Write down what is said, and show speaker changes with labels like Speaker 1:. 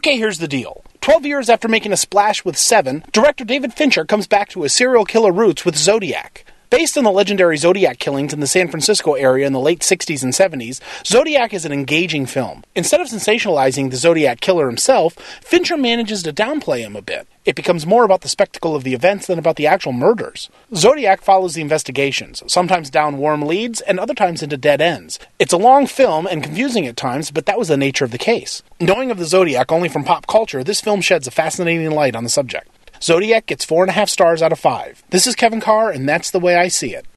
Speaker 1: Okay, here's the deal. 12 years after making a splash with Seven, director David Fincher comes back to his serial killer roots with Zodiac. Based on the legendary Zodiac killings in the San Francisco area in the late 60s and 70s, Zodiac is an engaging film. Instead of sensationalizing the Zodiac killer himself, Fincher manages to downplay him a bit. It becomes more about the spectacle of the events than about the actual murders. Zodiac follows the investigations, sometimes down warm leads and other times into dead ends. It's a long film and confusing at times, but that was the nature of the case. Knowing of the Zodiac only from pop culture, this film sheds a fascinating light on the subject. Zodiac gets 4.5 stars out of 5. This is Kevin Carr, and that's the way I see it.